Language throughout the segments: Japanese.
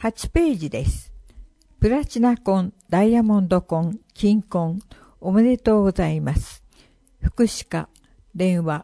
8ページです。プラチナ婚、ダイヤモンド婚、金婚、おめでとうございます。福祉課、電話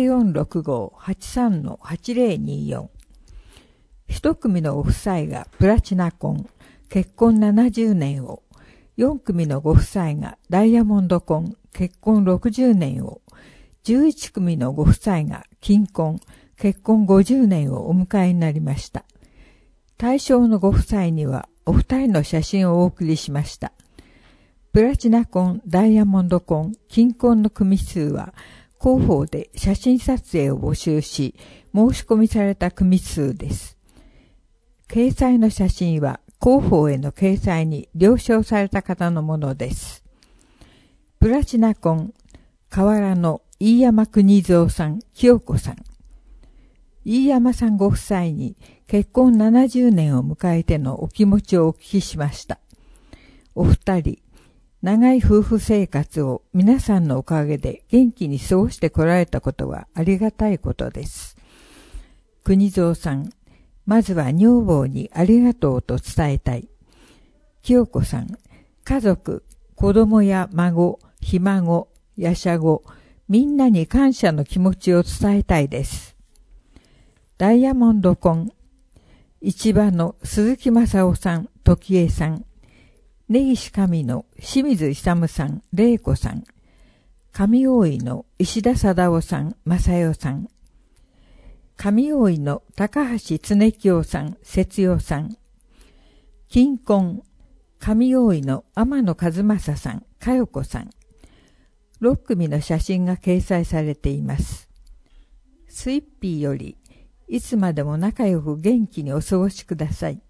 0465-83-8024。一組のご夫妻がプラチナ婚、結婚70年を、4組のご夫妻がダイヤモンド婚、結婚60年を、11組のご夫妻が金婚、結婚50年をお迎えになりました。対象のご夫妻にはお二人の写真をお送りしました。プラチナ婚、ダイヤモンド婚、金婚の組数は広報で写真撮影を募集し、申し込みされた組数です。掲載の写真は広報への掲載に了承された方のものです。プラチナ婚、河原の飯山国蔵さん、清子さん。飯山さんご夫妻に結婚70年を迎えてのお気持ちをお聞きしました。お二人、長い夫婦生活を皆さんのおかげで元気に過ごしてこられたことはありがたいことです。国蔵さん、まずは女房にありがとうと伝えたい。清子さん、家族、子供や孫、ひ孫、やしゃご、みんなに感謝の気持ちを伝えたいです。ダイヤモンド婚、市場の鈴木正夫さん、時江さん、根岸上の清水勇さん、玲子さん、上大井の石田貞夫さん、正代さん、上大井の高橋常清さん、節代さん、金婚、上大井の天野和正さん、佳代子さん、6組の写真が掲載されています。スイッピーより、いつまでも仲良く元気にお過ごしください。